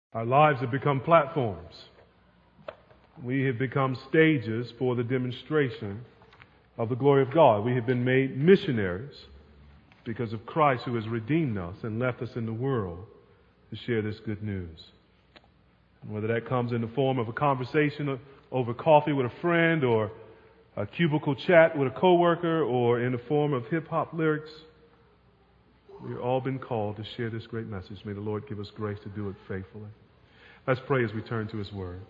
Our lives have become platforms. We have become stages for the demonstration of the glory of God. We have been made missionaries because of Christ, who has redeemed us and left us in the world to share this good news. And whether that comes in the form of a conversation over coffee with a friend, or a cubicle chat with a coworker, or in the form of hip-hop lyrics, we've all been called to share this great message. May the Lord give us grace to do it faithfully. Let's pray as we turn to His Word.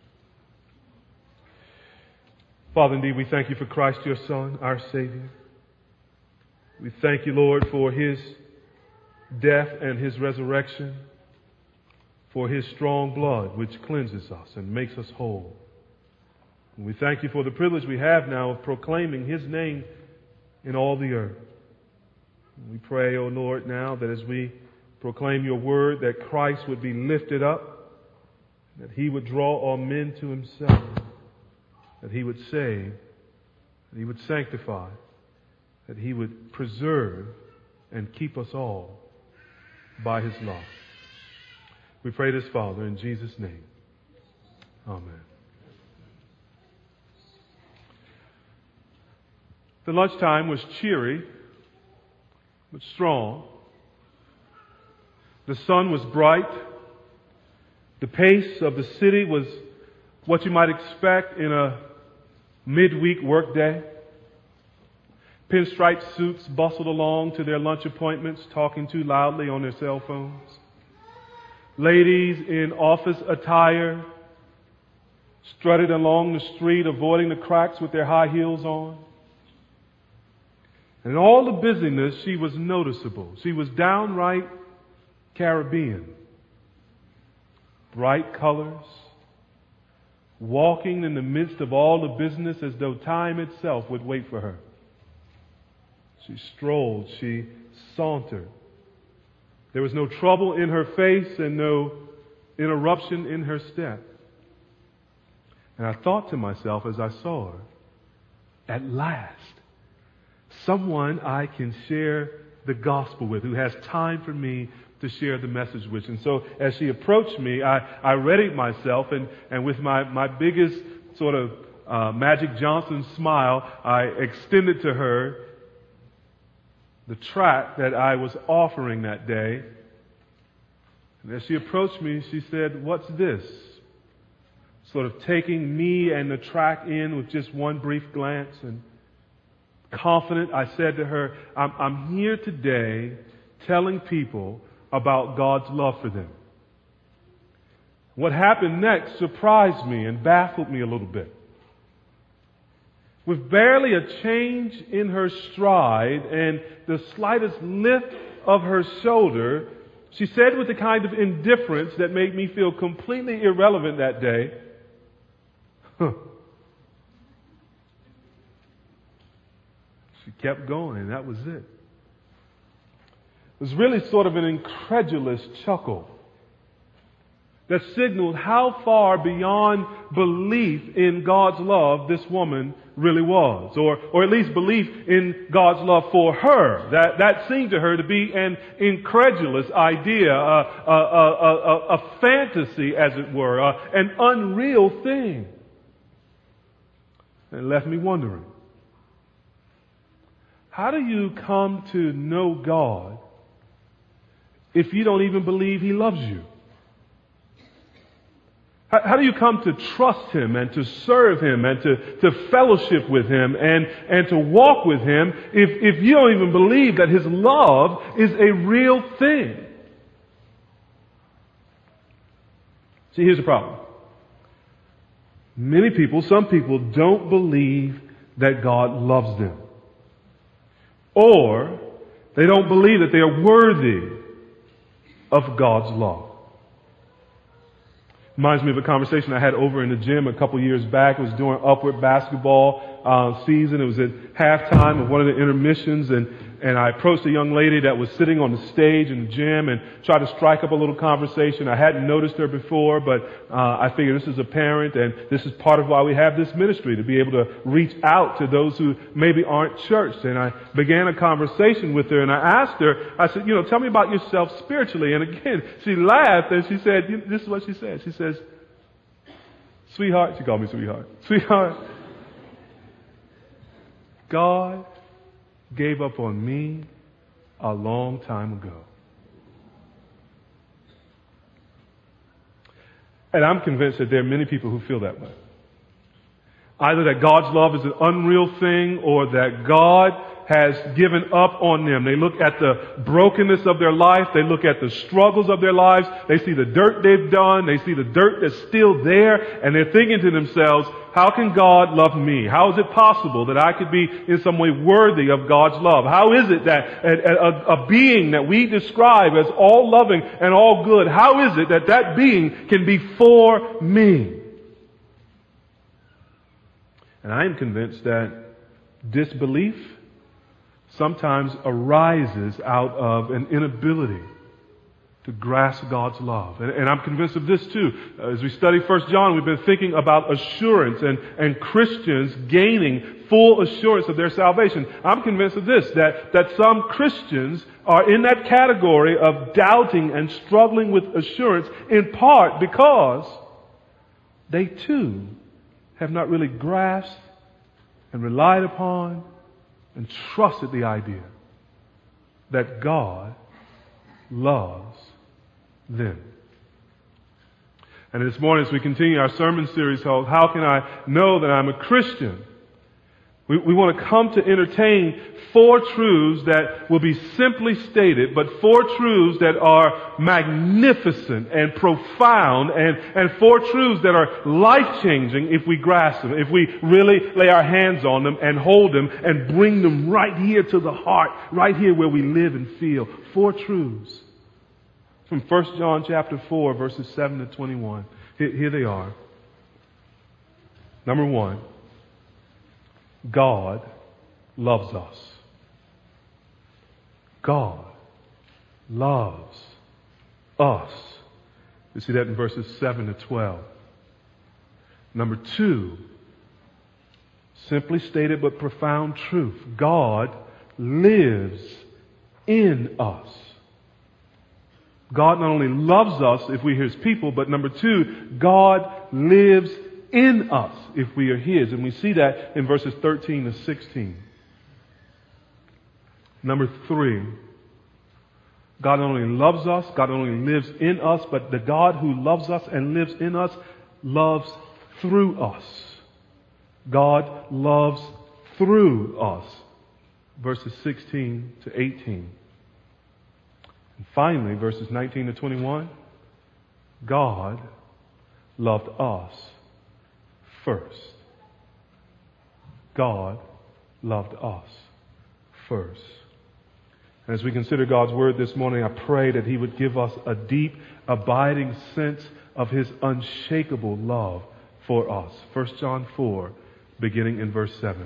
Father, indeed, we thank You for Christ, Your Son, our Savior. We thank You, Lord, for His death and His resurrection, for His strong blood, which cleanses us and makes us whole. And we thank You for the privilege we have now of proclaiming His name in all the earth. And we pray, O Lord, now that as we proclaim Your word, that Christ would be lifted up, that He would draw all men to Himself, that He would save, that He would sanctify, that He would preserve and keep us all by His love. We pray this, Father, in Jesus' name. Amen. The lunchtime was cheery, but strong. The sun was bright. The pace of the city was what you might expect in a midweek workday. Pinstripe suits bustled along to their lunch appointments, talking too loudly on their cell phones. Ladies in office attire strutted along the street, avoiding the cracks with their high heels on. And in all the busyness, she was noticeable. She was downright Caribbean. Bright colors, walking in the midst of all the business as though time itself would wait for her. She strolled, she sauntered. There was no trouble in her face and no interruption in her step. And I thought to myself as I saw her, at last, someone I can share the gospel with, who has time for me to share the message with. And so as she approached me, I readied myself, and with my biggest sort of Magic Johnson smile, I extended to her the tract that I was offering that day. And as she approached me, she said, "What's this?" Sort of taking me and the tract in with just one brief glance. And confident, I said to her, I'm here today telling people about God's love for them. What happened next surprised me and baffled me a little bit. With barely a change in her stride and the slightest lift of her shoulder, she said with the kind of indifference that made me feel completely irrelevant that day, She kept going, and that was it. It was really sort of an incredulous chuckle that signaled how far beyond belief in God's love this woman really was, or at least belief in God's love for her. That seemed to her to be an incredulous idea, a fantasy, as it were, an unreal thing. And it left me wondering, how do you come to know God if you don't even believe He loves you? How do you come to trust Him and to serve Him and to fellowship with Him and to walk with Him if you don't even believe that His love is a real thing? See, here's the problem. Many people, some people, don't believe that God loves them. Or they don't believe that they are worthy of God's love. Reminds me of a conversation I had over in the gym a couple years back. It was during Upward basketball season. It was at halftime of one of the intermissions, and and I approached a young lady that was sitting on the stage in the gym and tried to strike up a little conversation. I hadn't noticed her before, but I figured this is a parent, and this is part of why we have this ministry, to be able to reach out to those who maybe aren't churched. And I began a conversation with her, and I asked her, I said, tell me about yourself spiritually. And again, she laughed, and she said, this is what she said. She says, sweetheart, she called me sweetheart. Sweetheart, God gave up on me a long time ago. And I'm convinced that there are many people who feel that way. Either that God's love is an unreal thing, or that God has given up on them. They look at the brokenness of their life. They look at the struggles of their lives. They see the dirt they've done. They see the dirt that's still there. And they're thinking to themselves, how can God love me? How is it possible that I could be in some way worthy of God's love? How is it that a being that we describe as all loving and all good, how is it that that being can be for me? And I am convinced that disbelief sometimes arises out of an inability to grasp God's love. And I'm convinced of this too. As we study 1 John, we've been thinking about assurance and Christians gaining full assurance of their salvation. I'm convinced of this, that some Christians are in that category of doubting and struggling with assurance, in part because they too have not really grasped and relied upon and trusted the idea that God loves them. And this morning, as we continue our sermon series called How Can I Know That I'm a Christian?, we want to come to entertain 4 truths that will be simply stated, but 4 truths that are magnificent and profound, and 4 truths that are life-changing if we grasp them, if we really lay our hands on them and hold them and bring them right here to the heart, right here where we live and feel. 4 truths from 1 John chapter 4, verses 7 to 21. Here they are. Number 1. God loves us. God loves us. You see that in verses 7 to 12. Number 2, simply stated but profound truth. God lives in us. God not only loves us if we're His people, but number 2, God lives in us if we are His. And we see that in verses 13 to 16. Number 3, God not only loves us, God not only lives in us, but the God who loves us and lives in us loves through us. God loves through us. Verses 16 to 18. And finally, verses 19 to 21, God loved us first. God loved us first. And as we consider God's Word this morning, I pray that He would give us a deep, abiding sense of His unshakable love for us. 1 John 4, beginning in verse 7.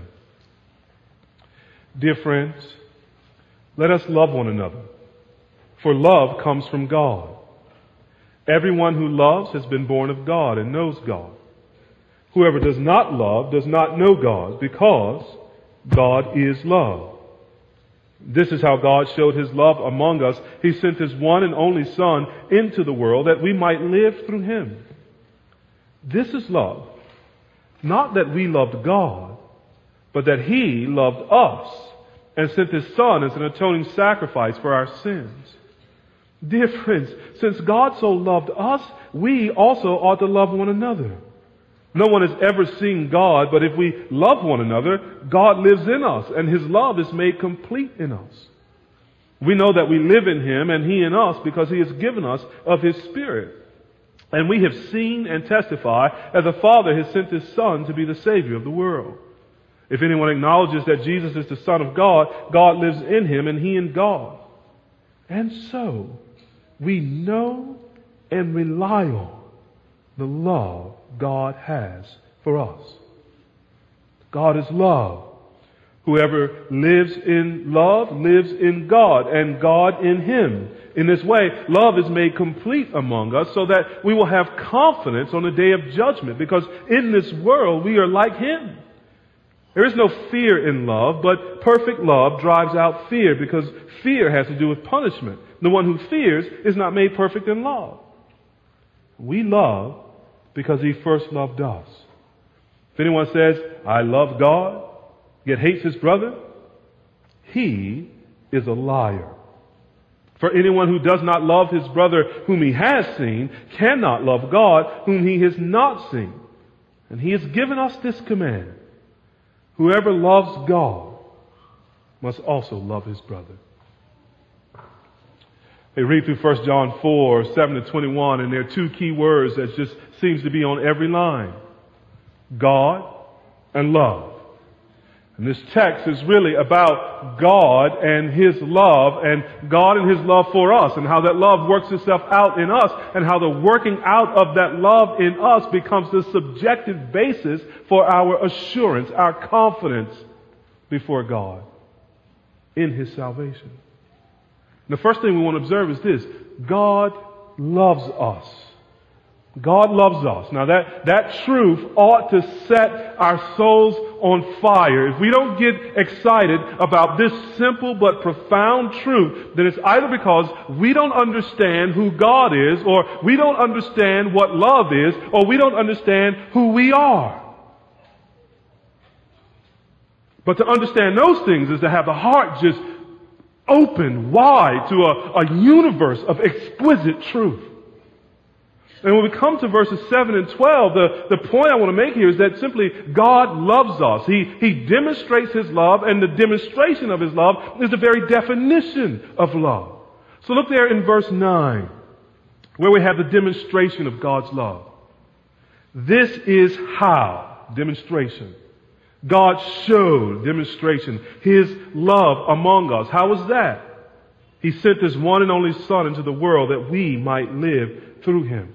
Dear friends, let us love one another, for love comes from God. Everyone who loves has been born of God and knows God. Whoever does not love does not know God, because God is love. This is how God showed His love among us. He sent His one and only Son into the world that we might live through Him. This is love. Not that we loved God, but that He loved us and sent His Son as an atoning sacrifice for our sins. Dear friends, since God so loved us, we also ought to love one another. No one has ever seen God, but if we love one another, God lives in us, and His love is made complete in us. We know that we live in Him and He in us because He has given us of His Spirit. And we have seen and testify that the Father has sent His Son to be the Savior of the world. If anyone acknowledges that Jesus is the Son of God, God lives in Him and He in God. And so, we know and rely on the love God has for us. God is love. Whoever lives in love lives in God, and God in him. In this way, love is made complete among us so that we will have confidence on the day of judgment, because in this world we are like him. There is no fear in love, but perfect love drives out fear, because fear has to do with punishment. The one who fears is not made perfect in love. We love because he first loved us. If anyone says, I love God, yet hates his brother, he is a liar. For anyone who does not love his brother whom he has seen cannot love God whom he has not seen. And he has given us this command: whoever loves God must also love his brother. They read through 1 John 4, 7 to 21, and there are two key words that just seems to be on every line: God and love. And this text is really about God and his love, and God and his love for us, and how that love works itself out in us, and how the working out of that love in us becomes the subjective basis for our assurance, our confidence before God in his salvation. And the first thing we want to observe is this: God loves us. God loves us. Now that truth ought to set our souls on fire. If we don't get excited about this simple but profound truth, then it's either because we don't understand who God is, or we don't understand what love is, or we don't understand who we are. But to understand those things is to have the heart just open wide to a universe of exquisite truth. And when we come to verses 7 and 12, the point I want to make here is that simply God loves us. He demonstrates his love, and the demonstration of his love is the very definition of love. So look there in verse 9, where we have the demonstration of God's love. This is how, demonstration. God showed, demonstration, his love among us. How was that? He sent his one and only Son into the world that we might live through him.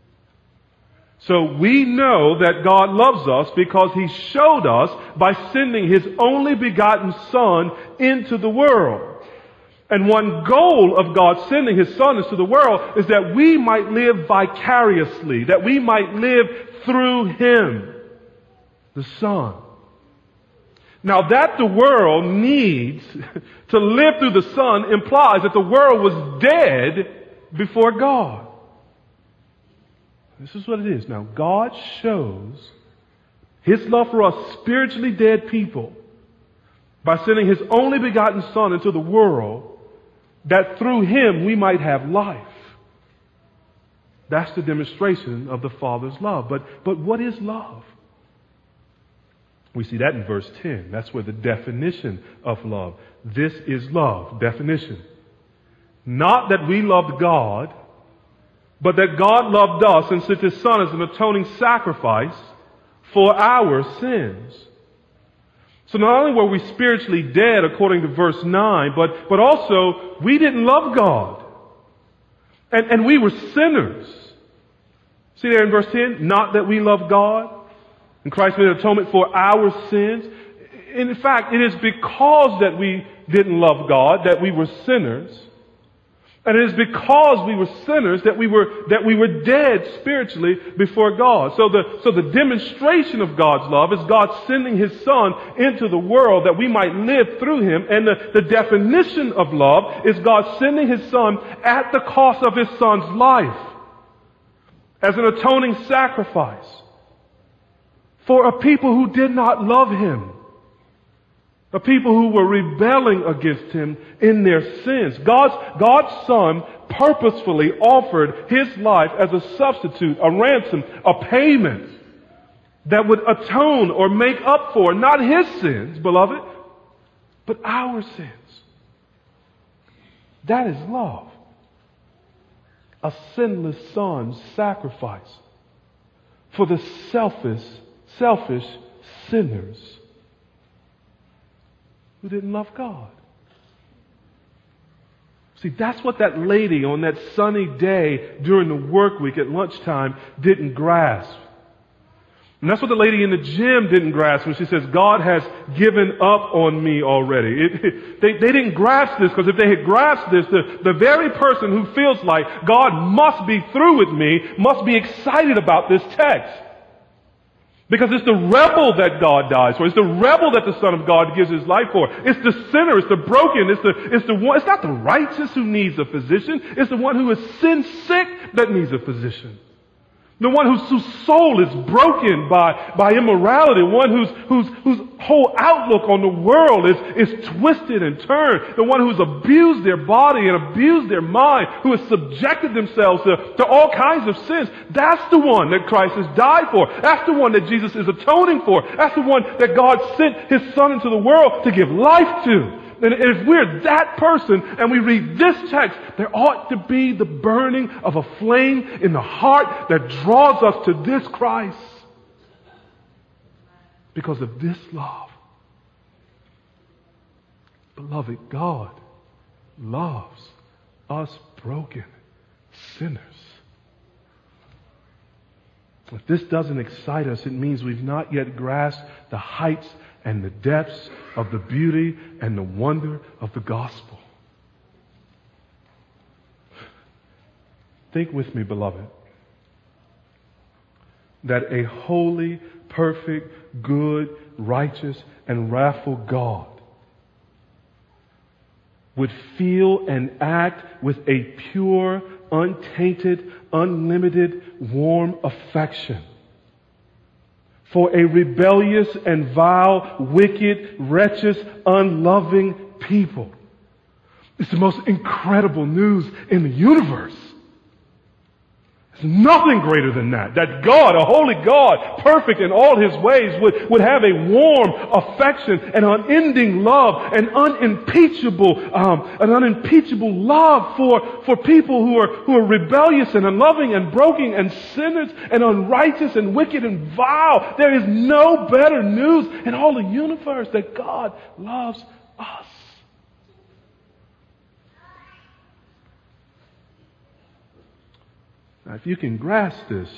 So we know that God loves us because he showed us by sending his only begotten Son into the world. And one goal of God sending his Son into the world is that we might live vicariously, that we might live through him, the Son. Now that the world needs to live through the Son implies that the world was dead before God. This is what it is. Now, God shows his love for us spiritually dead people by sending his only begotten Son into the world, that through him we might have life. That's the demonstration of the Father's love. But what is love? We see that in verse 10. That's where the definition of love. This is love. Definition. Not that we loved God, but that God loved us and sent his Son as an atoning sacrifice for our sins. So not only were we spiritually dead according to verse 9, but also we didn't love God. And we were sinners. See there in verse 10, not that we love God, and Christ made atonement for our sins. In fact, it is because that we didn't love God that we were sinners. And it is because we were sinners that we were dead spiritually before God. So the demonstration of God's love is God sending his Son into the world that we might live through him. And the definition of love is God sending his Son at the cost of his Son's life as an atoning sacrifice for a people who did not love him. The people who were rebelling against him in their sins. God's Son purposefully offered his life as a substitute, a ransom, a payment that would atone or make up for not his sins, beloved, but our sins. That is love. A sinless Son's sacrifice for the selfish sinners who didn't love God. See, that's what that lady on that sunny day during the work week at lunchtime didn't grasp. And that's what the lady in the gym didn't grasp when she says, God has given up on me already. They didn't grasp this, because if they had grasped this, the very person who feels like God must be through with me must be excited about this text. Because it's the rebel that God dies for. It's the rebel that the Son of God gives his life for. It's the sinner. It's the broken. It's the one. It's not the righteous who needs a physician. It's the one who is sin sick that needs a physician. The one whose soul is broken by immorality. One whose whole outlook on the world is twisted and turned. The one who's abused their body and abused their mind. Who has subjected themselves to all kinds of sins. That's the one that Christ has died for. That's the one that Jesus is atoning for. That's the one that God sent his Son into the world to give life to. And if we're that person and we read this text, there ought to be the burning of a flame in the heart that draws us to this Christ. Because of this love. Beloved, God loves us broken sinners. If this doesn't excite us, it means we've not yet grasped the heights and the depths of the beauty and the wonder of the gospel. Think with me, beloved, that a holy, perfect, good, righteous, and wrathful God would feel and act with a pure, untainted, unlimited, warm affection for a rebellious and vile, wicked, wretched, unloving people. It's the most incredible news in the universe. There's nothing greater than that. That God, a holy God, perfect in all his ways, would have a warm affection, an unending love, an unimpeachable love for people who are rebellious and unloving and broken and sinners and unrighteous and wicked and vile. There is no better news in all the universe that God loves us. Now, if you can grasp this,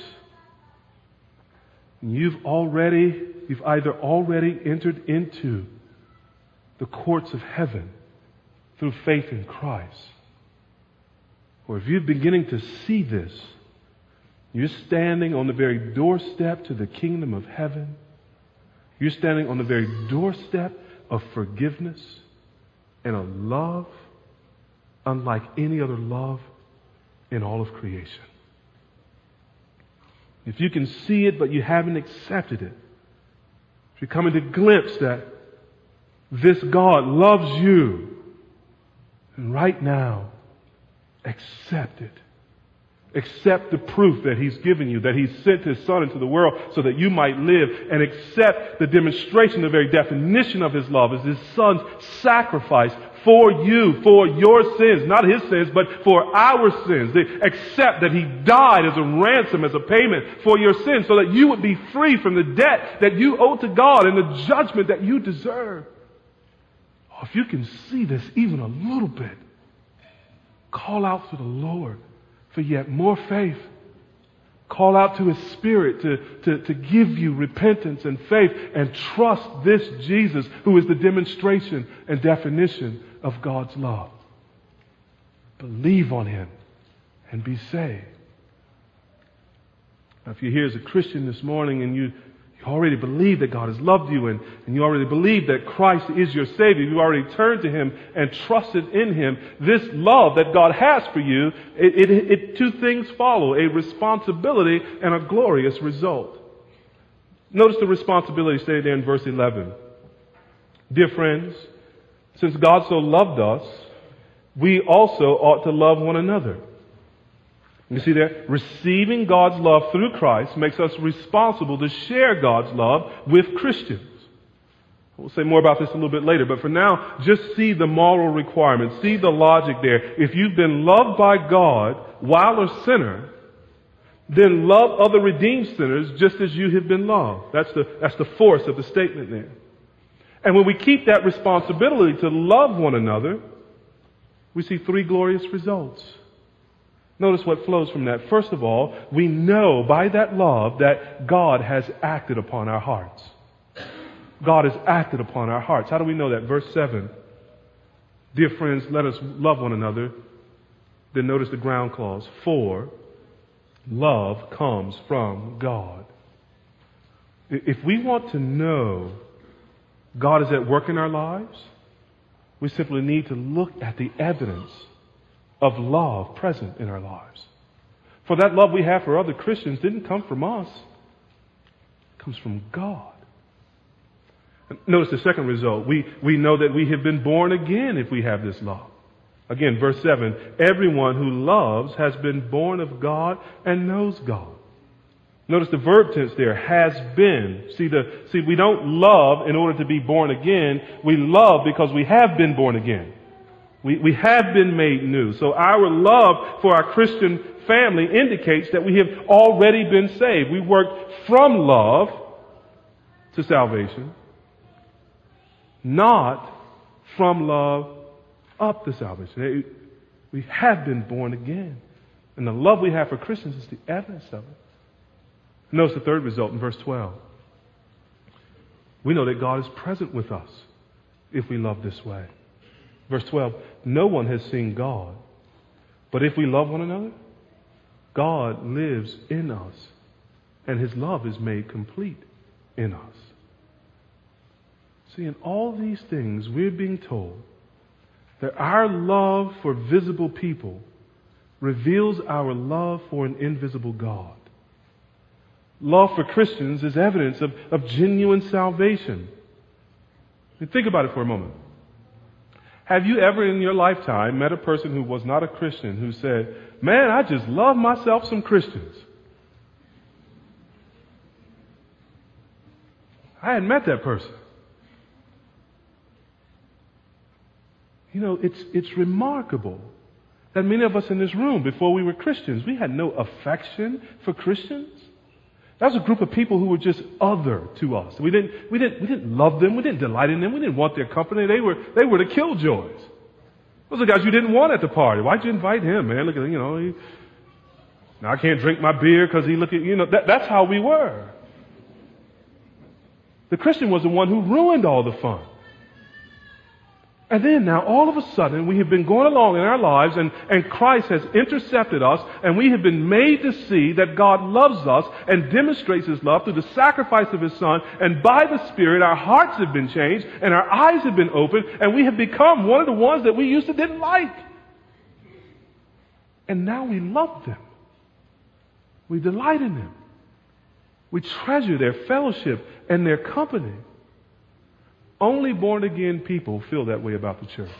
you've either already entered into the courts of heaven through faith in Christ, or if you're beginning to see this, you're standing on the very doorstep to the kingdom of heaven. You're standing on the very doorstep of forgiveness and a love unlike any other love in all of creation. If you can see it, but you haven't accepted it, if you're coming to glimpse that this God loves you, and right now, accept it. Accept the proof that he's given you, that he sent his Son into the world so that you might live, and accept the demonstration, the very definition of his love is his Son's sacrifice for you, for your sins, not his sins, but for our sins. Accept that he died as a ransom, as a payment for your sins, so that you would be free from the debt that you owe to God and the judgment that you deserve. Oh, if you can see this even a little bit, call out to the Lord for yet more faith. Call out to his Spirit to give you repentance and faith, and trust this Jesus who is the demonstration and definition of God's love. Believe on him and be saved. Now, if you're here as a Christian this morning and you already believe that God has loved you, and you already believe that Christ is your Savior, you already turned to him and trusted in him, this love that God has for you, two things follow: a responsibility and a glorious result. Notice the responsibility stated there in verse 11. Dear friends, since God so loved us, we also ought to love one another. You see there, receiving God's love through Christ makes us responsible to share God's love with Christians. We'll say more about this a little bit later, but for now, just see the moral requirements. See the logic there. If you've been loved by God while a sinner, then love other redeemed sinners just as you have been loved. That's the force of the statement there. And when we keep that responsibility to love one another, we see three glorious results. Notice what flows from that. First of all, we know by that love that God has acted upon our hearts. God has acted upon our hearts. How do we know that? Verse 7. Dear friends, let us love one another. Then notice the ground clause. For love comes from God. If we want to know God is at work in our lives, we simply need to look at the evidence of love present in our lives. For that love we have for other Christians didn't come from us. It comes from God. Notice the second result. We know that we have been born again if we have this love. Again, verse 7, everyone who loves has been born of God and knows God. Notice the verb tense there, has been. See, we don't love in order to be born again. We love because we have been born again. We have been made new. So our love for our Christian family indicates that we have already been saved. We worked from love to salvation, not from love up to salvation. We have been born again. And the love we have for Christians is the evidence of it. Notice the third result in verse 12. We know that God is present with us if we love this way. Verse 12, no one has seen God, but if we love one another, God lives in us, and His love is made complete in us. See, in all these things, we're being told that our love for visible people reveals our love for an invisible God. Love for Christians is evidence of genuine salvation. Think about it for a moment. Have you ever in your lifetime met a person who was not a Christian who said, man, I just love myself some Christians? I hadn't met that person. You know, it's remarkable that many of us in this room, before we were Christians, we had no affection for Christians. That was a group of people who were just other to us. We didn't love them. We didn't delight in them. We didn't want their company. They were the killjoys. Those are the guys you didn't want at the party. Why'd you invite him, man? Look at him, now I can't drink my beer because he look at, that's how we were. The Christian was the one who ruined all the fun. And then now all of a sudden we have been going along in our lives and Christ has intercepted us and we have been made to see that God loves us and demonstrates His love through the sacrifice of His Son, and by the Spirit our hearts have been changed and our eyes have been opened and we have become one of the ones that we used to didn't like. And now we love them. We delight in them. We treasure their fellowship and their company. Only born-again people feel that way about the church.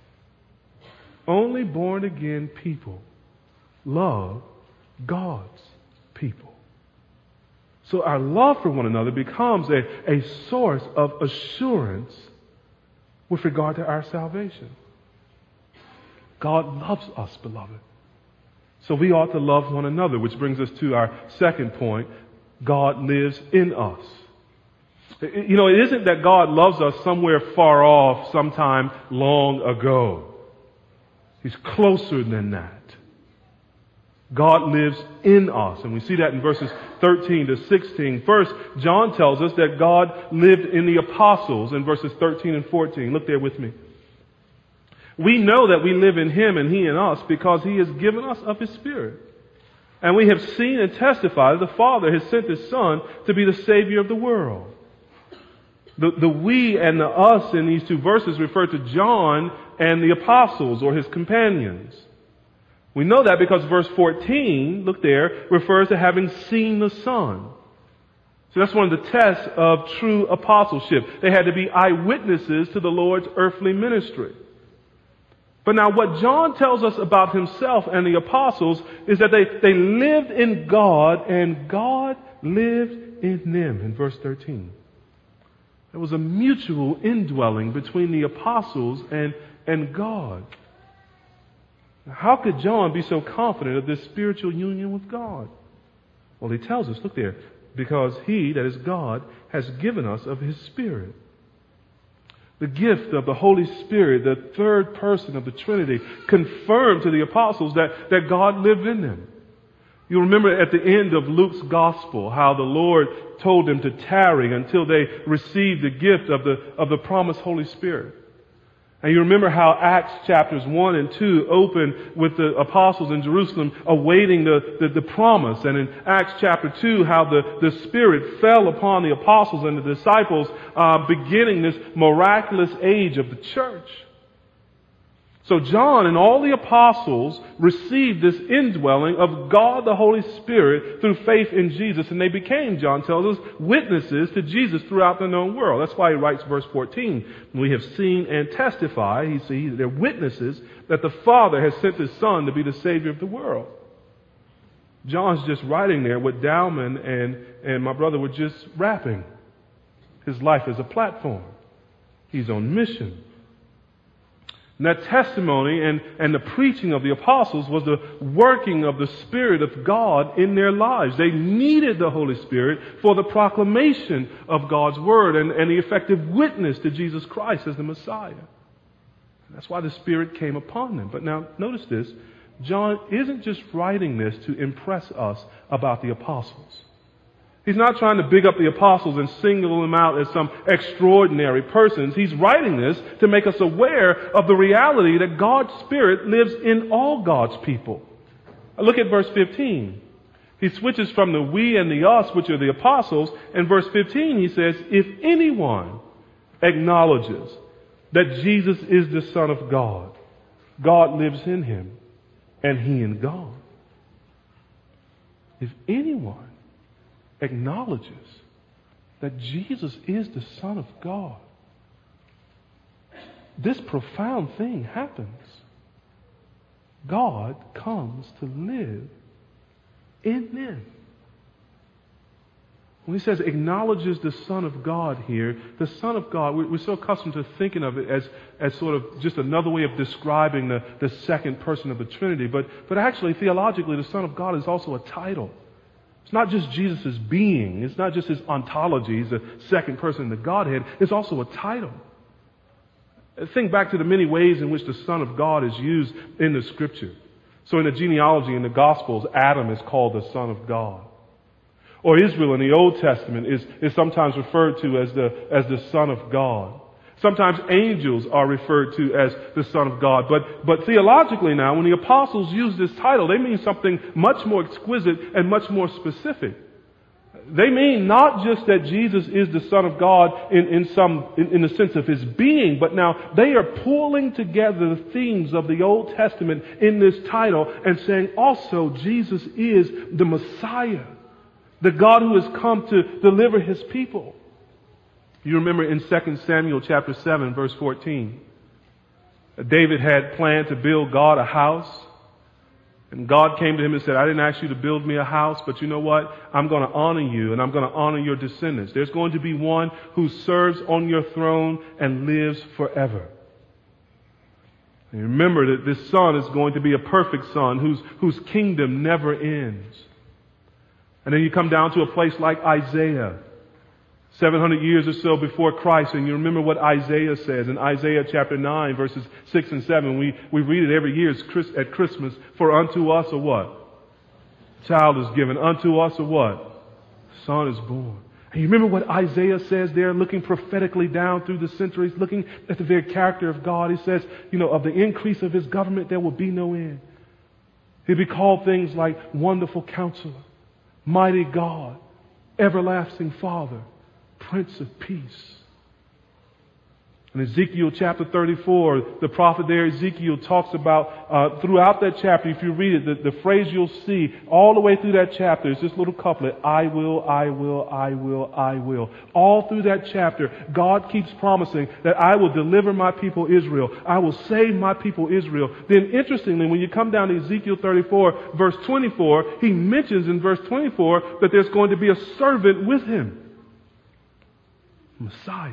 Only born-again people love God's people. So our love for one another becomes a source of assurance with regard to our salvation. God loves us, beloved. So we ought to love one another, which brings us to our second point. God lives in us. It isn't that God loves us somewhere far off, sometime long ago. He's closer than that. God lives in us, and we see that in verses 13 to 16. First, John tells us that God lived in the apostles in verses 13 and 14. Look there with me. We know that we live in Him and He in us because He has given us of His Spirit. And we have seen and testified that the Father has sent His Son to be the Savior of the world. The we and the us in these two verses refer to John and the apostles or his companions. We know that because verse 14, look there, refers to having seen the Son. So that's one of the tests of true apostleship. They had to be eyewitnesses to the Lord's earthly ministry. But now what John tells us about himself and the apostles is that they lived in God and God lived in them in verse 13. There was a mutual indwelling between the apostles and God. How could John be so confident of this spiritual union with God? Well, he tells us, look there, because He, that is God, has given us of His Spirit. The gift of the Holy Spirit, the third person of the Trinity, confirmed to the apostles that God lived in them. You remember at the end of Luke's gospel how the Lord told them to tarry until they received the gift of the promised Holy Spirit. And you remember how Acts chapters 1 and 2 open with the apostles in Jerusalem awaiting the promise. And in Acts chapter 2 how the Spirit fell upon the apostles and the disciples beginning this miraculous age of the church. So John and all the apostles received this indwelling of God the Holy Spirit through faith in Jesus. And they became, John tells us, witnesses to Jesus throughout the known world. That's why he writes verse 14. We have seen and testify. They're witnesses that the Father has sent His Son to be the Savior of the world. John's just writing there what Dowman and my brother were just rapping. His life is a platform. He's on mission. And that testimony and the preaching of the apostles was the working of the Spirit of God in their lives. They needed the Holy Spirit for the proclamation of God's Word and the effective witness to Jesus Christ as the Messiah. And that's why the Spirit came upon them. But now, notice this. John isn't just writing this to impress us about the apostles. He's not trying to big up the apostles and single them out as some extraordinary persons. He's writing this to make us aware of the reality that God's Spirit lives in all God's people. Look at verse 15. He switches from the we and the us, which are the apostles. In verse 15 he says, if anyone acknowledges that Jesus is the Son of God, God lives in him and he in God. If anyone acknowledges that Jesus is the Son of God, this profound thing happens. God comes to live in them. When he says acknowledges the Son of God here, the Son of God, we're so accustomed to thinking of it as sort of just another way of describing the second person of the Trinity. But actually, theologically, the Son of God is also a title. It's not just Jesus' being. It's not just his ontology. He's the second person in the Godhead. It's also a title. Think back to the many ways in which the Son of God is used in the Scripture. So in the genealogy in the Gospels, Adam is called the Son of God. Or Israel in the Old Testament is sometimes referred to as the Son of God. Sometimes angels are referred to as the Son of God. But theologically now, when the apostles use this title, they mean something much more exquisite and much more specific. They mean not just that Jesus is the Son of God in the sense of his being, but now they are pulling together the themes of the Old Testament in this title and saying also Jesus is the Messiah, the God who has come to deliver his people. You remember in 2 Samuel chapter 7, verse 14, David had planned to build God a house. And God came to him and said, I didn't ask you to build me a house, but you know what? I'm going to honor you and I'm going to honor your descendants. There's going to be one who serves on your throne and lives forever. And remember that this son is going to be a perfect son whose kingdom never ends. And then you come down to a place like Isaiah, 700 years or so before Christ, and you remember what Isaiah says in Isaiah chapter 9, verses 6 and 7. We read it every year at Christmas. For unto us a what? Child is given. Unto us a what? Son is born. And you remember what Isaiah says there, looking prophetically down through the centuries, looking at the very character of God. He says, of the increase of his government there will be no end. He'll be called things like Wonderful Counselor, Mighty God, Everlasting Father, Prince of Peace. In Ezekiel chapter 34, the prophet there, Ezekiel, talks about, throughout that chapter, if you read it, the phrase you'll see all the way through that chapter is this little couplet, I will, I will, I will, I will. All through that chapter, God keeps promising that I will deliver my people Israel. I will save my people Israel. Then interestingly, when you come down to Ezekiel 34, verse 24, he mentions in verse 24 that there's going to be a servant with him. Messiah.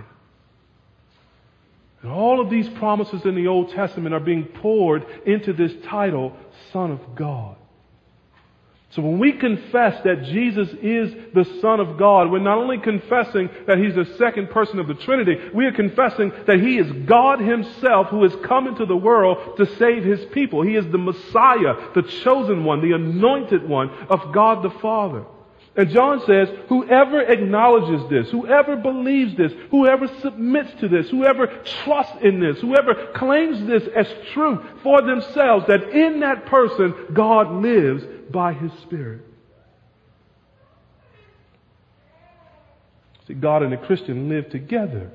And all of these promises in the Old Testament are being poured into this title, Son of God. So when we confess that Jesus is the Son of God, we're not only confessing that He's the second person of the Trinity, we are confessing that He is God Himself who has come into the world to save His people. He is the Messiah, the chosen one, the anointed one of God the Father. And John says, whoever acknowledges this, whoever believes this, whoever submits to this, whoever trusts in this, whoever claims this as truth for themselves, that in that person God lives by His Spirit. See, God and the Christian live together.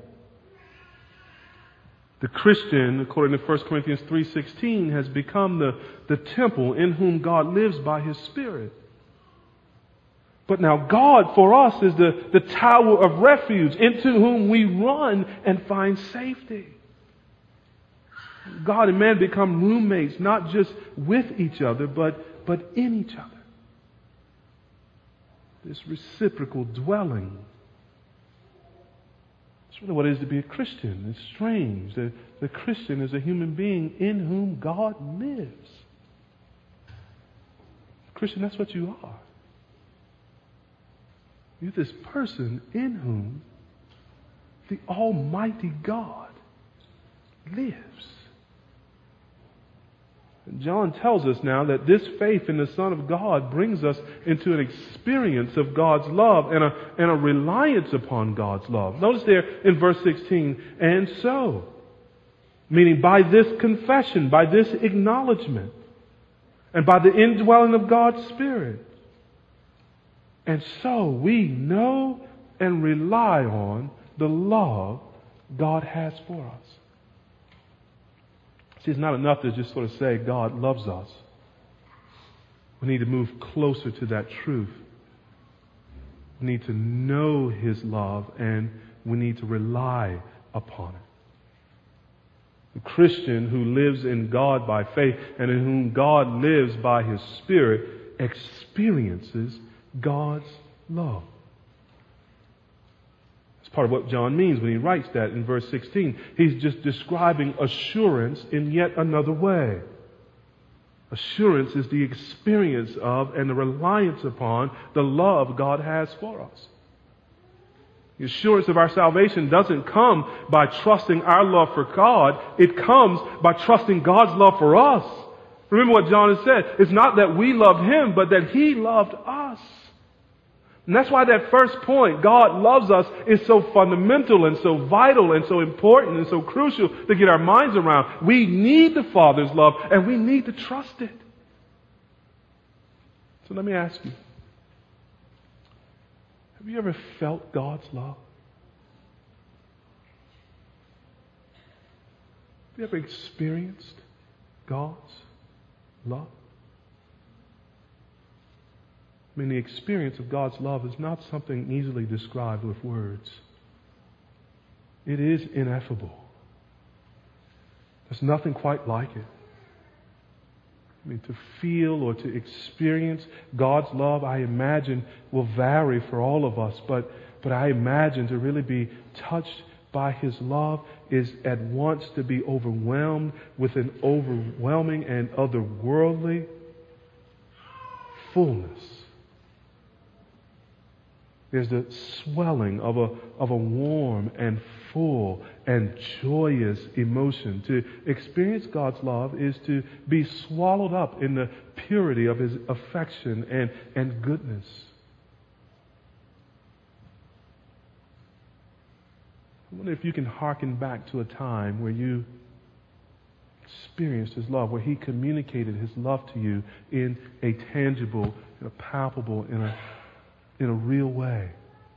The Christian, according to 1 Corinthians 3:16, has become the temple in whom God lives by His Spirit. But now God for us is the tower of refuge into whom we run and find safety. God and man become roommates, not just with each other, but in each other. This reciprocal dwelling. It's really what it is to be a Christian. It's strange that the Christian is a human being in whom God lives. Christian, that's what you are. You're this person in whom the Almighty God lives. And John tells us now that this faith in the Son of God brings us into an experience of God's love and a reliance upon God's love. Notice there in verse 16, and so, meaning by this confession, by this acknowledgement, and by the indwelling of God's Spirit. And so we know and rely on the love God has for us. See, it's not enough to just sort of say God loves us. We need to move closer to that truth. We need to know His love and we need to rely upon it. The Christian who lives in God by faith and in whom God lives by His Spirit experiences God's love. That's part of what John means when he writes that in verse 16. He's just describing assurance in yet another way. Assurance is the experience of and the reliance upon the love God has for us. The assurance of our salvation doesn't come by trusting our love for God. It comes by trusting God's love for us. Remember what John has said. It's not that we loved Him, but that He loved us. And that's why that first point, God loves us, is so fundamental and so vital and so important and so crucial to get our minds around. We need the Father's love and we need to trust it. So let me ask you, have you ever felt God's love? Have you ever experienced God's love? I mean, the experience of God's love is not something easily described with words. It is ineffable. There's nothing quite like it. I mean, to feel or to experience God's love, I imagine, will vary for all of us. But I imagine to really be touched by His love is at once to be overwhelmed with an overwhelming and otherworldly fullness. There's the swelling of a warm and full and joyous emotion. To experience God's love is to be swallowed up in the purity of His affection and goodness. I wonder if you can hearken back to a time where you experienced His love, where He communicated His love to you in a tangible, in a palpable, in a real way.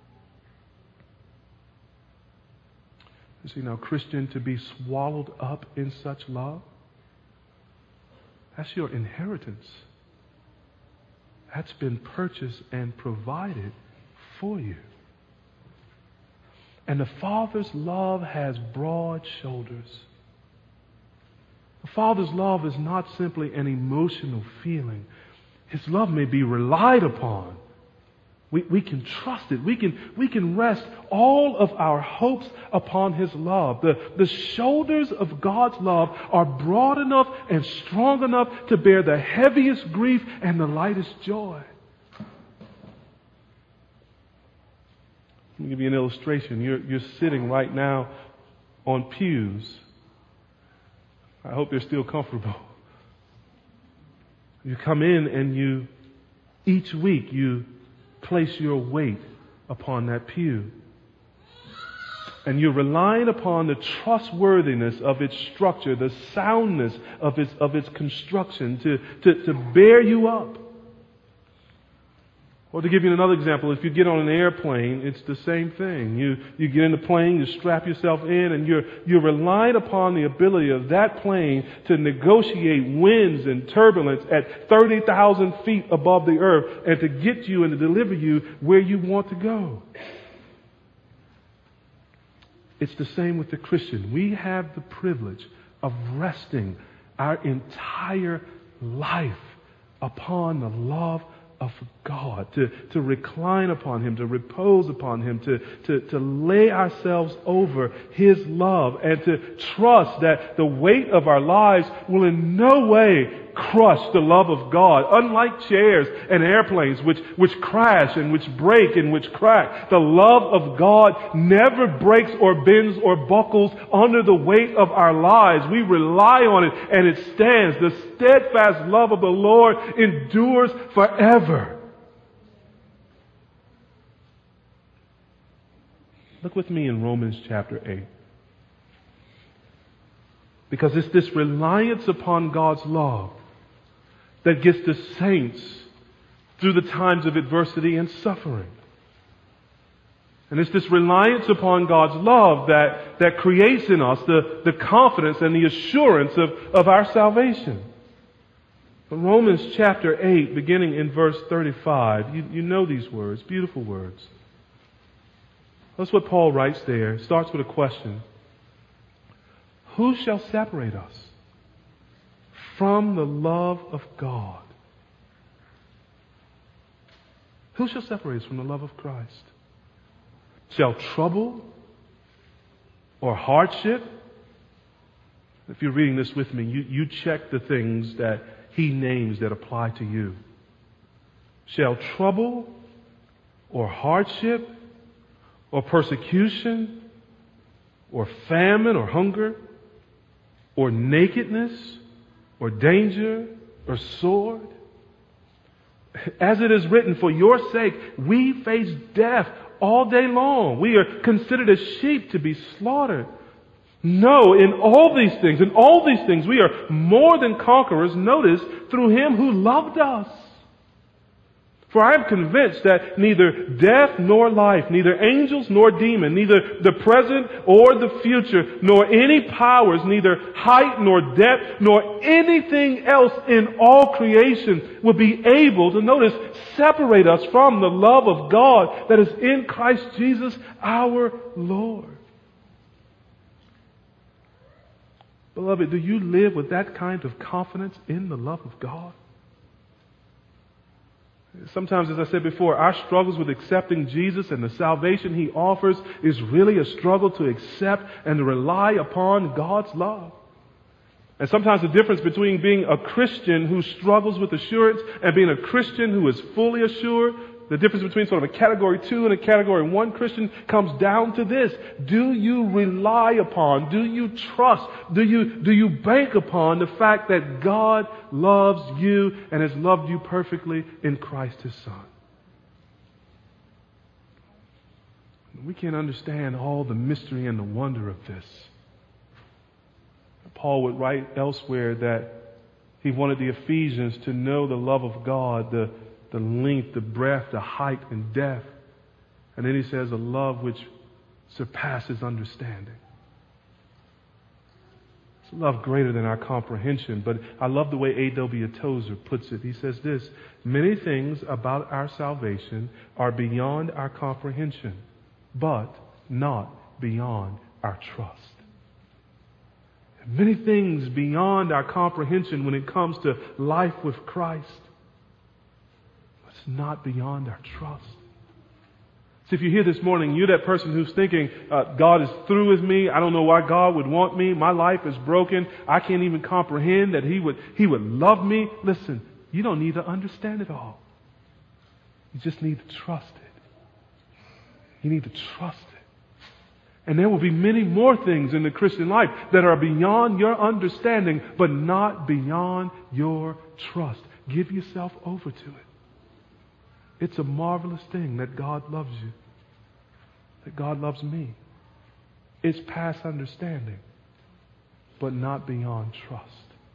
You see, now, Christian, to be swallowed up in such love, that's your inheritance. That's been purchased and provided for you. And the Father's love has broad shoulders. The Father's love is not simply an emotional feeling. His love may be relied upon. We can trust it. We can rest all of our hopes upon His love. The shoulders of God's love are broad enough and strong enough to bear the heaviest grief and the lightest joy. me give you an illustration. You're sitting right now on pews. I hope they're still comfortable. You come in and each week you place your weight upon that pew. And you're relying upon the trustworthiness of its structure, the soundness of its construction to bear you up. Or to give you another example, if you get on an airplane, it's the same thing. You get in the plane, you strap yourself in, and you're relying upon the ability of that plane to negotiate winds and turbulence at 30,000 feet above the earth and to get you and to deliver you where you want to go. It's the same with the Christian. We have the privilege of resting our entire life upon the love of God, to recline upon Him, to repose upon Him, to lay ourselves over His love, and to trust that the weight of our lives will in no way crush the love of God. Unlike chairs and airplanes which crash and which break and which crack, the love of God never breaks or bends or buckles under the weight of our lives. We rely on it and it stands. The steadfast love of the Lord endures forever. Look with me in Romans chapter 8. Because it's this reliance upon God's love that gets the saints through the times of adversity and suffering. And it's this reliance upon God's love that creates in us the confidence and the assurance of our salvation. In Romans chapter 8, beginning in verse 35, you know these words, beautiful words. That's what Paul writes there. It starts with a question. Who shall separate us from the love of God? Who shall separate us from the love of Christ? Shall trouble or hardship? If you're reading this with me, you check the things that he names that apply to you. Shall trouble or hardship or persecution or famine or hunger or nakedness or danger or sword? As it is written, for your sake we face death all day long. We are considered as sheep to be slaughtered. No, in all these things, we are more than conquerors, notice, through Him who loved us. For I am convinced that neither death nor life, neither angels nor demons, neither the present or the future, nor any powers, neither height nor depth, nor anything else in all creation will be able to, notice, separate us from the love of God that is in Christ Jesus our Lord. Beloved, do you live with that kind of confidence in the love of God? Sometimes, as I said before, our struggles with accepting Jesus and the salvation He offers is really a struggle to accept and to rely upon God's love. And sometimes the difference between being a Christian who struggles with assurance and being a Christian who is fully assured, the difference between sort of a category 2 and a category 1 Christian comes down to this. Do you rely upon, do you trust, do you bank upon the fact that God loves you and has loved you perfectly in Christ His Son? We can't understand all the mystery and the wonder of this. Paul would write elsewhere that he wanted the Ephesians to know the love of God, the length, the breadth, the height, and depth. And then he says, a love which surpasses understanding. It's a love greater than our comprehension. But I love the way A.W. Tozer puts it. He says this, many things about our salvation are beyond our comprehension, but not beyond our trust. Many things beyond our comprehension when it comes to life with Christ. It's not beyond our trust. So if you're here this morning, you're that person who's thinking, God is through with me. I don't know why God would want me. My life is broken. I can't even comprehend that He would love me. Listen, you don't need to understand it all. You just need to trust it. You need to trust it. And there will be many more things in the Christian life that are beyond your understanding, but not beyond your trust. Give yourself over to it. It's a marvelous thing that God loves you, that God loves me. It's past understanding, but not beyond trust.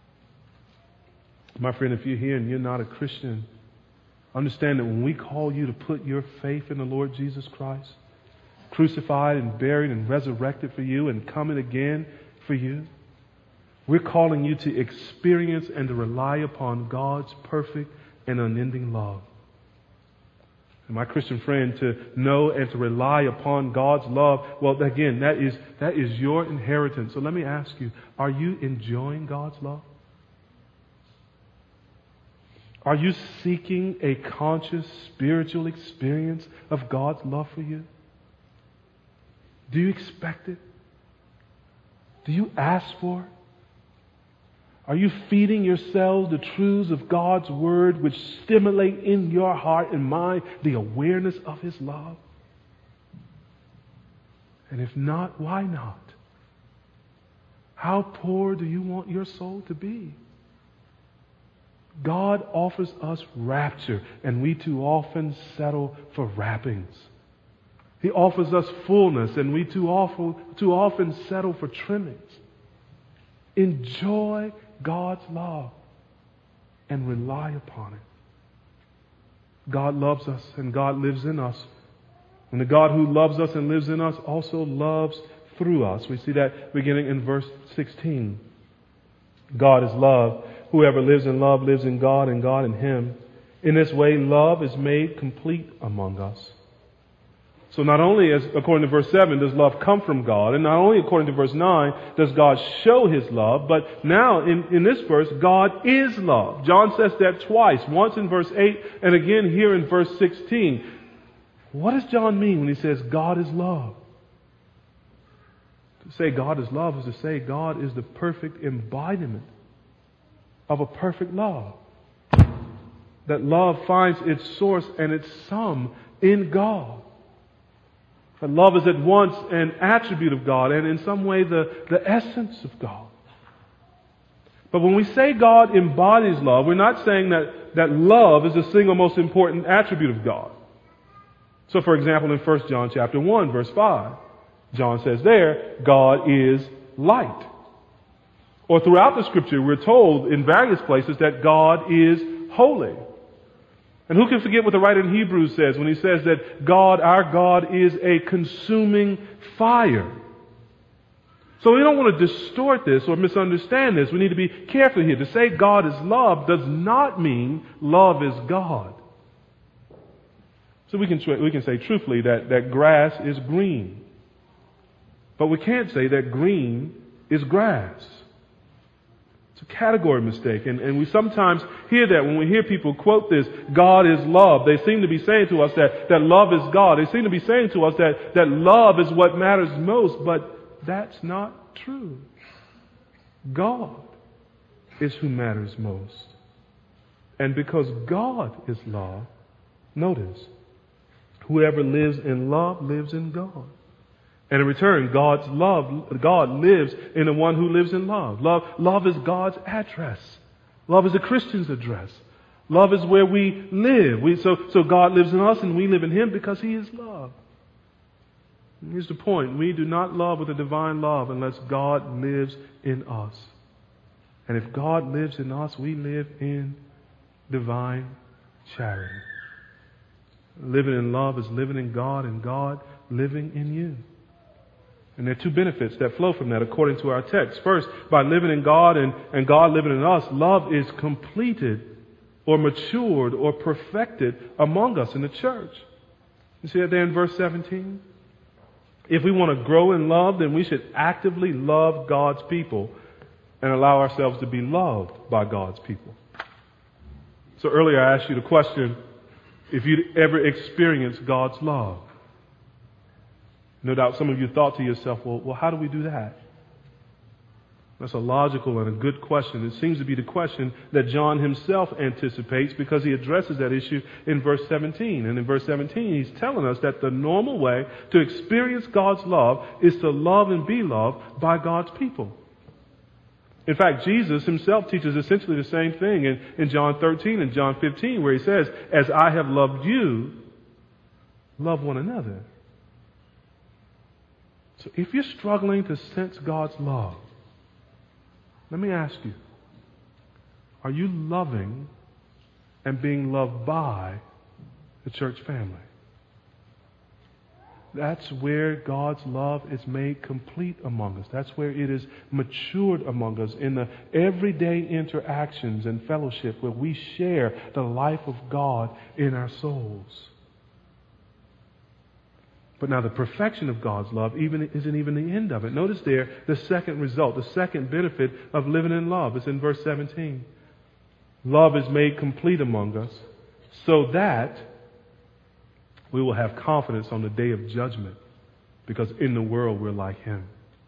My friend, if you're here and you're not a Christian, understand that when we call you to put your faith in the Lord Jesus Christ, crucified and buried and resurrected for you and coming again for you, we're calling you to experience and to rely upon God's perfect and unending love. And my Christian friend, to know and to rely upon God's love, well, again, that is your inheritance. So let me ask you, are you enjoying God's love? Are you seeking a conscious spiritual experience of God's love for you? Do you expect it? Do you ask for it? Are you feeding yourselves the truths of God's Word which stimulate in your heart and mind the awareness of His love? And if not, why not? How poor do you want your soul to be? God offers us rapture, and we too often settle for wrappings. He offers us fullness, and we too often settle for trimmings. Enjoy God's love and rely upon it. God loves us and God lives in us. And the God who loves us and lives in us also loves through us. We see that beginning in verse 16. God is love. Whoever lives in love lives in God and God in him. In this way, love is made complete among us. So not only, as according to verse 7, does love come from God, and not only according to verse 9 does God show His love, but now in this verse, God is love. John says that twice, once in verse 8 and again here in verse 16. What does John mean when he says God is love? To say God is love is to say God is the perfect embodiment of a perfect love. That love finds its source and its sum in God. That love is at once an attribute of God and in some way the essence of God. But when we say God embodies love, we're not saying that love is the single most important attribute of God. So for example, in 1 John chapter 1, verse 5, John says there, God is light. Or throughout the Scripture, we're told in various places that God is holy. And who can forget what the writer in Hebrews says when he says that God, our God, is a consuming fire? So we don't want to distort this or misunderstand this. We need to be careful here. To say God is love does not mean love is God. So we can say truthfully that grass is green. But we can't say that green is grass. It's a category mistake, and we sometimes hear that when we hear people quote this, God is love. They seem to be saying to us that love is God. They seem to be saying to us that love is what matters most, but that's not true. God is who matters most. And because God is love, notice, whoever lives in love lives in God. And in return, God lives in the one who lives in love. Love is God's address. Love is a Christian's address. Love is where we live. So God lives in us and we live in Him because He is love. And here's the point. We do not love with a divine love unless God lives in us. And if God lives in us, we live in divine charity. Living in love is living in God and God living in you. And there are two benefits that flow from that according to our text. First, by living in God and God living in us, love is completed or matured or perfected among us in the church. You see that there in verse 17? If we want to grow in love, then we should actively love God's people and allow ourselves to be loved by God's people. So earlier I asked you the question, if you'd ever experienced God's love. No doubt some of you thought to yourself, well, how do we do that? That's a logical and a good question. It seems to be the question that John himself anticipates because he addresses that issue in verse 17. And in verse 17, he's telling us that the normal way to experience God's love is to love and be loved by God's people. In fact, Jesus himself teaches essentially the same thing in John 13 and John 15, where he says, "As I have loved you, love one another." So if you're struggling to sense God's love, let me ask you, are you loving and being loved by the church family? That's where God's love is made complete among us. That's where it is matured among us in the everyday interactions and fellowship where we share the life of God in our souls. But now the perfection of God's love isn't even the end of it. Notice there the second result, the second benefit of living in love. It's in verse 17. Love is made complete among us so that we will have confidence on the day of judgment, because in the world we're like Him.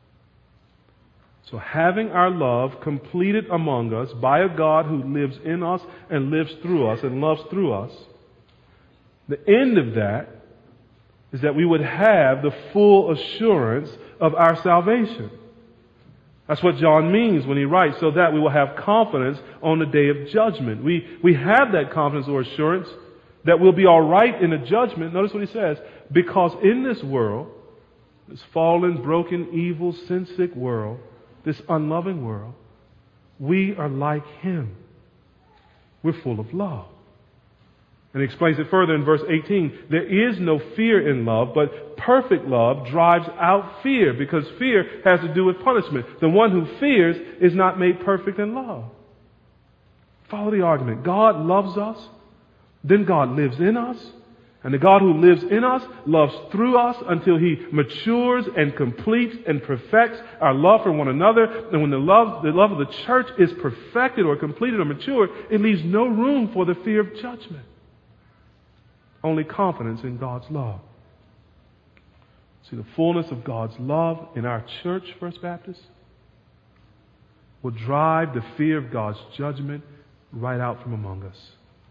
So having our love completed among us by a God who lives in us and lives through us and loves through us, the end of that is that we would have the full assurance of our salvation. That's what John means when he writes, so that we will have confidence on the day of judgment. We have that confidence or assurance that we'll be all right in the judgment. Notice what he says, because in this world, this fallen, broken, evil, sin-sick world, this unloving world, we are like Him. We're full of love. And he explains it further in verse 18. There is no fear in love, but perfect love drives out fear, because fear has to do with punishment. The one who fears is not made perfect in love. Follow the argument. God loves us, then God lives in us, and the God who lives in us loves through us until He matures and completes and perfects our love for one another. And when the love of the church is perfected or completed or matured, it leaves no room for the fear of judgment. Only confidence in God's love. See, the fullness of God's love in our church, First Baptist, will drive the fear of God's judgment right out from among us.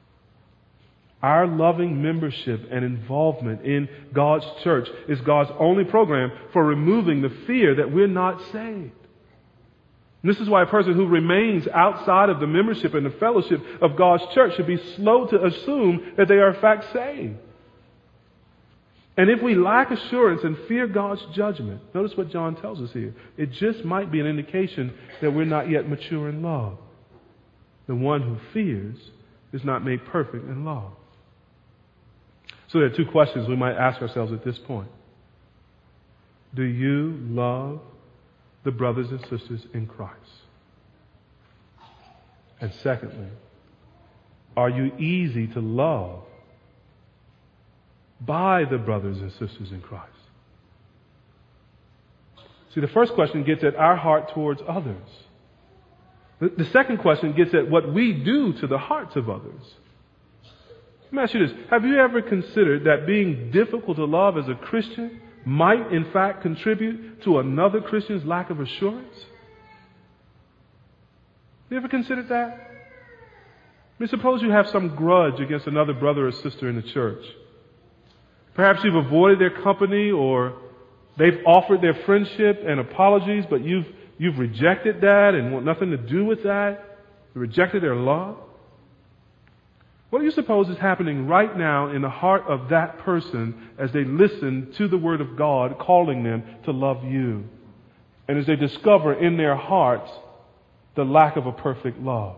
Our loving membership and involvement in God's church is God's only program for removing the fear that we're not saved. And this is why a person who remains outside of the membership and the fellowship of God's church should be slow to assume that they are in fact saved. And if we lack assurance and fear God's judgment, notice what John tells us here. It just might be an indication that we're not yet mature in love. The one who fears is not made perfect in love. So there are two questions we might ask ourselves at this point. Do you love the brothers and sisters in Christ? And secondly, are you easy to love by the brothers and sisters in Christ? See, the first question gets at our heart towards others. The second question gets at what we do to the hearts of others. Let me ask you this. Have you ever considered that being difficult to love as a Christian might in fact contribute to another Christian's lack of assurance? Have you ever considered that? I mean, suppose you have some grudge against another brother or sister in the church. Perhaps you've avoided their company, or they've offered their friendship and apologies, but you've rejected that and want nothing to do with that. You rejected their love. What do you suppose is happening right now in the heart of that person as they listen to the Word of God calling them to love you, and as they discover in their hearts the lack of a perfect love?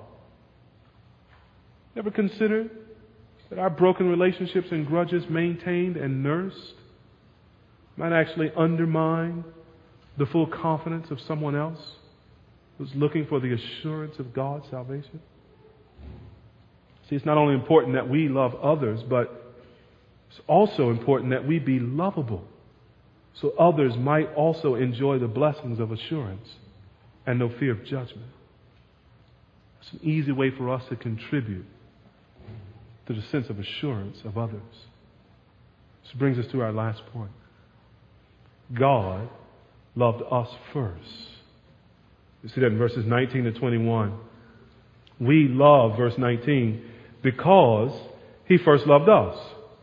Ever considered that our broken relationships and grudges maintained and nursed might actually undermine the full confidence of someone else who's looking for the assurance of God's salvation? See, it's not only important that we love others, but it's also important that we be lovable, so others might also enjoy the blessings of assurance and no fear of judgment. It's an easy way for us to contribute to the sense of assurance of others. This brings us to our last point. God loved us first You see that in verses 19 to 21. We love, verse 19, because He first loved us.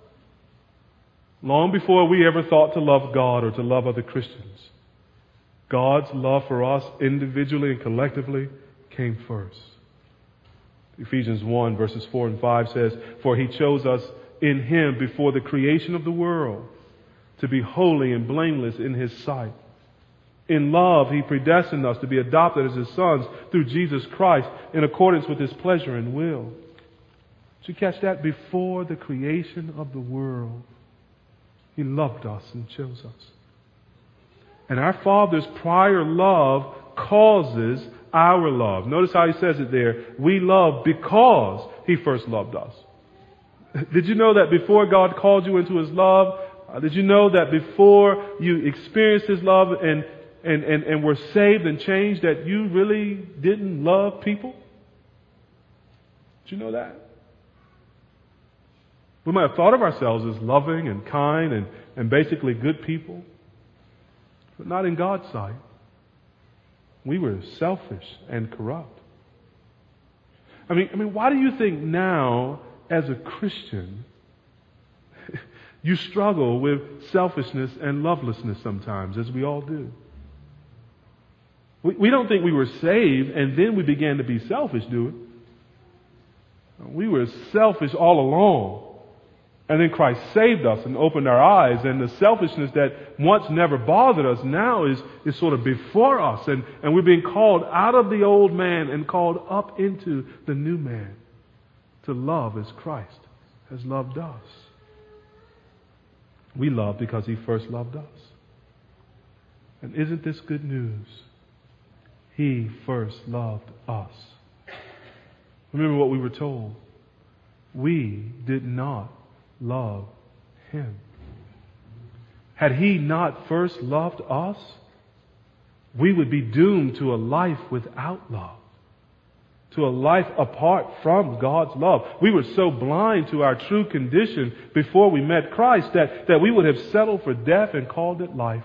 Long before we ever thought to love God or to love other Christians, God's love for us individually and collectively came first. Ephesians 1 verses 4 and 5 says, "For He chose us in Him before the creation of the world to be holy and blameless in His sight. In love, He predestined us to be adopted as His sons through Jesus Christ in accordance with His pleasure and will." Did you catch that? Before the creation of the world, He loved us and chose us. And our Father's prior love causes our love. Notice how He says it there. We love because He first loved us. Did you know that before God called you into His love, did you know that before you experienced His love and were saved and changed, that you really didn't love people? Did you know that? We might have thought of ourselves as loving and kind and basically good people, but not in God's sight. We were selfish and corrupt. I mean, why do you think now, as a Christian, you struggle with selfishness and lovelessness sometimes, as we all do? We don't think we were saved and then we began to be selfish, do we? We were selfish all along. And then Christ saved us and opened our eyes, and the selfishness that once never bothered us now is sort of before us, and we're being called out of the old man and called up into the new man to love as Christ has loved us. We love because He first loved us. And isn't this good news? He first loved us. Remember what we were told. We did not love Him. Had He not first loved us, we would be doomed to a life without love, to a life apart from God's love. We were so blind to our true condition before we met Christ that we would have settled for death and called it life.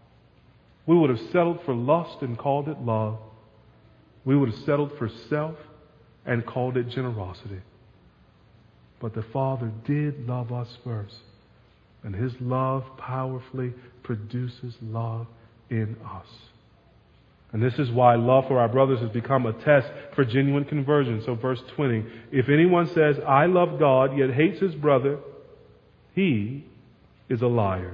We would have settled for lust and called it love. We would have settled for self and called it generosity. But the Father did love us first. And His love powerfully produces love in us. And this is why love for our brothers has become a test for genuine conversion. So verse 20, if anyone says, I love God, yet hates his brother, he is a liar.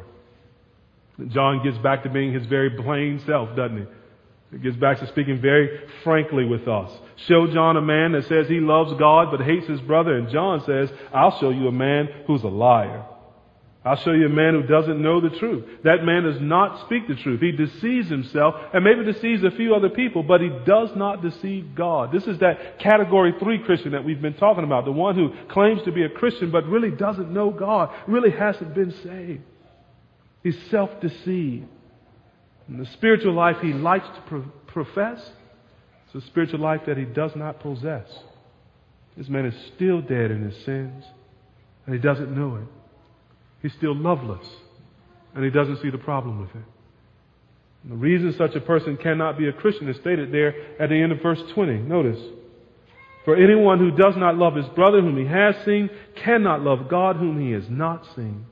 John gets back to being his very plain self, doesn't he? He gets back to speaking very frankly with us. Show John a man that says he loves God but hates his brother, and John says, I'll show you a man who's a liar. I'll show you a man who doesn't know the truth. That man does not speak the truth. He deceives himself and maybe deceives a few other people, but he does not deceive God. This is that category 3 Christian that we've been talking about. The one who claims to be a Christian but really doesn't know God, really hasn't been saved. He's self-deceived. And the spiritual life he likes to profess is a spiritual life that he does not possess. This man is still dead in his sins, and he doesn't know it. He's still loveless, and he doesn't see the problem with it. And the reason such a person cannot be a Christian is stated there at the end of verse 20. Notice, for anyone who does not love his brother whom he has seen cannot love God whom he has not seen.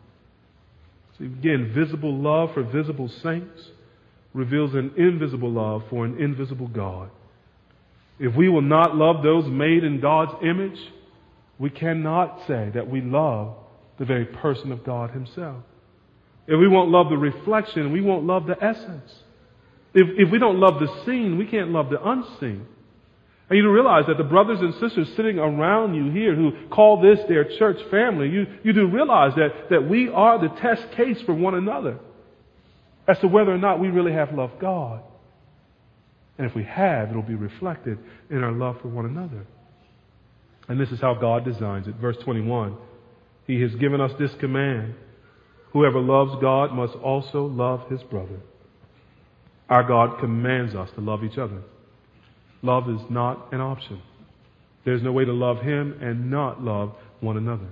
So again, visible love for visible saints reveals an invisible love for an invisible God. If we will not love those made in God's image, we cannot say that we love the very person of God Himself. If we won't love the reflection, we won't love the essence. If we don't love the seen, we can't love the unseen. And you realize that the brothers and sisters sitting around you here who call this their church family, you do realize that we are the test case for one another as to whether or not we really have loved God. And if we have, it'll be reflected in our love for one another. And this is how God designs it. Verse 21, He has given us this command. Whoever loves God must also love his brother. Our God commands us to love each other. Love is not an option. There's no way to love Him and not love one another.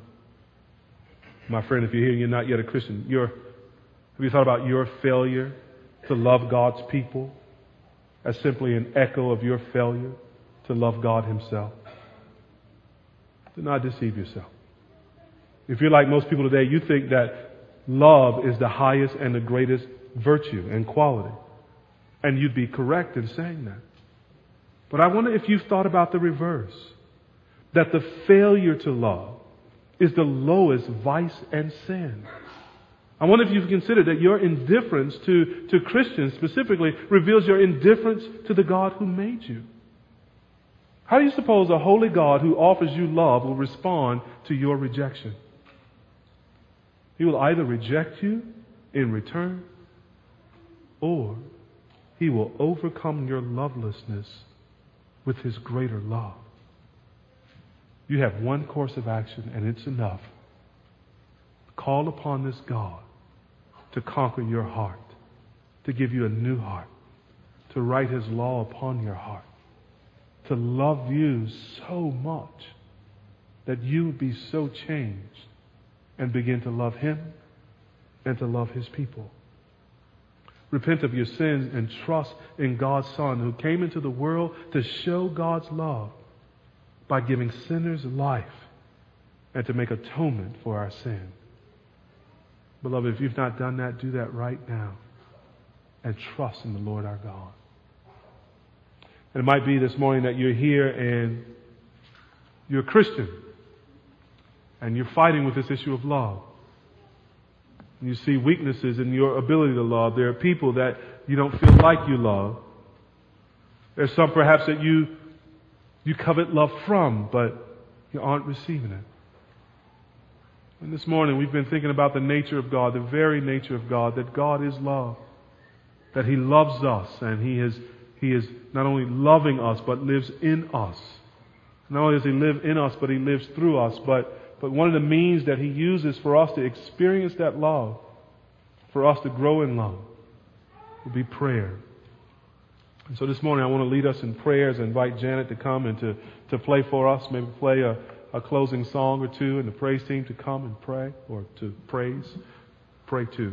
My friend, if you're here and you're not yet a Christian, have you thought about your failure to love God's people? as simply an echo of your failure to love God Himself. Do not deceive yourself. If you're like most people today, you think that love is the highest and the greatest virtue and quality. And you'd be correct in saying that. But I wonder if you've thought about the reverse. That the failure to love is the lowest vice and sin. I wonder if you've considered that your indifference to Christians specifically reveals your indifference to the God who made you. How do you suppose a holy God who offers you love will respond to your rejection? He will either reject you in return, or He will overcome your lovelessness with His greater love. You have one course of action, and it's enough. Call upon this God to conquer your heart, to give you a new heart, to write His law upon your heart, to love you so much that you would be so changed and begin to love Him and to love His people. Repent of your sins and trust in God's Son, who came into the world to show God's love by giving sinners life and to make atonement for our sin. Beloved, if you've not done that, do that right now and trust in the Lord our God. And it might be this morning that you're here and you're a Christian and you're fighting with this issue of love. And you see weaknesses in your ability to love. There are people that you don't feel like you love. There's some perhaps that you covet love from, but you aren't receiving it. And this morning we've been thinking about the nature of God, the very nature of God, that God is love, that He loves us, and He is not only loving us, but lives in us. Not only does He live in us, but He lives through us. But one of the means that He uses for us to experience that love, for us to grow in love, will be prayer. And so this morning I want to lead us in prayers and invite Janet to come and to play for us, maybe play a closing song or two, and the praise team to come and pray, or to pray too.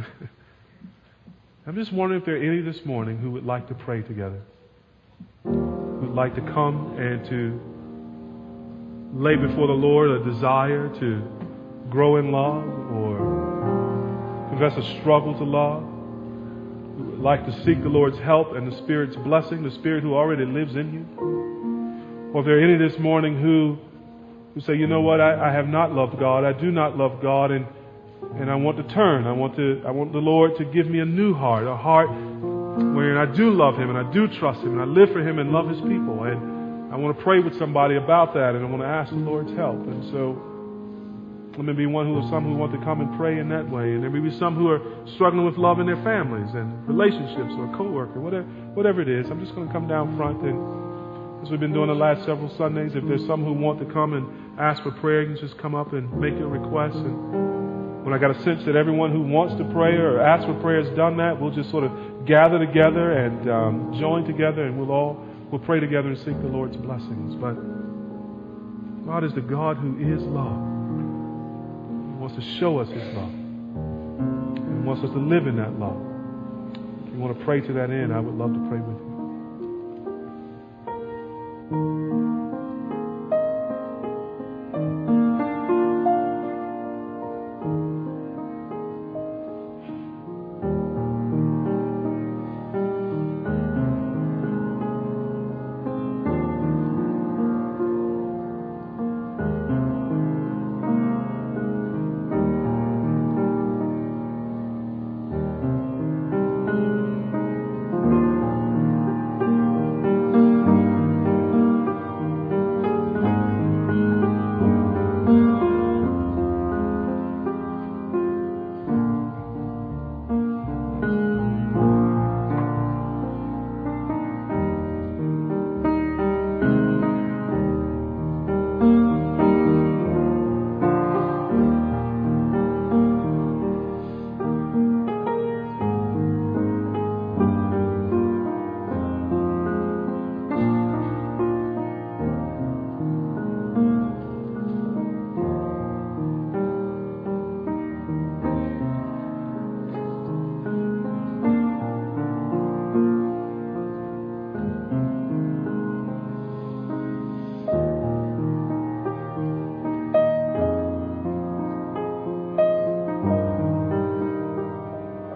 I'm just wondering if there are any this morning who would like to pray together, who would like to come and to lay before the Lord a desire to grow in love, or confess a struggle to love, who would like to seek the Lord's help and the Spirit's blessing, the Spirit who already lives in you. Or if there are any this morning who say, you know what, I have not loved God, I do not love God, and I want to turn. I want the Lord to give me a new heart, a heart wherein I do love Him and I do trust Him and I live for Him and love His people. And I want to pray with somebody about that, and I want to ask the Lord's help. And so there may be some who want to come and pray in that way, and there may be some who are struggling with love in their families and relationships or a co-worker, whatever it is. I'm just going to come down front, and as we've been doing the last several Sundays, if there's some who want to come and ask for prayer, you can just come up and make your request. And when I got a sense that everyone who wants to pray or ask for prayer has done that, we'll just sort of gather together and join together, and we'll pray together and seek the Lord's blessings. But God is the God who is love. He wants to show us His love. He wants us to live in that love. If you want to pray to that end, I would love to pray with you.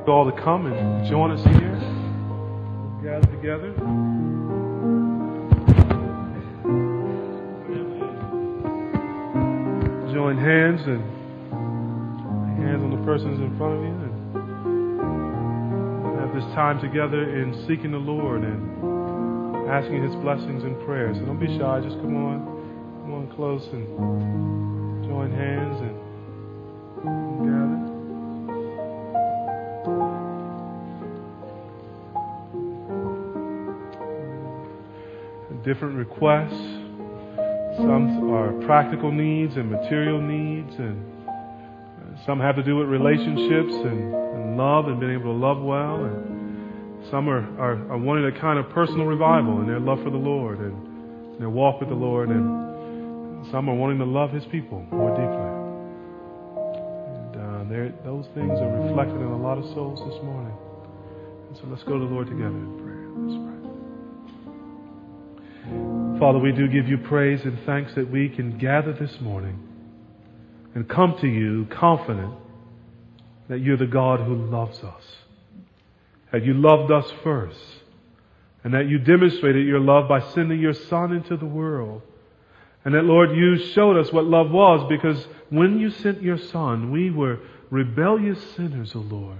all to come and join us here. Gather together. Join hands on the persons in front of you and have this time together in seeking the Lord and asking His blessings and prayers. So don't be shy. Just come on close and join hands and gather. Different requests. Some are practical needs and material needs, and some have to do with relationships and love and being able to love well. And some are wanting a kind of personal revival in their love for the Lord and their walk with the Lord. And some are wanting to love His people more deeply. And those things are reflected in a lot of souls this morning. And so let's go to the Lord together in prayer. Let's pray. Father, we do give You praise and thanks that we can gather this morning and come to You confident that You're the God who loves us, that You loved us first, and that You demonstrated Your love by sending Your Son into the world. And that, Lord, You showed us what love was, because when You sent Your Son, we were rebellious sinners, O Lord.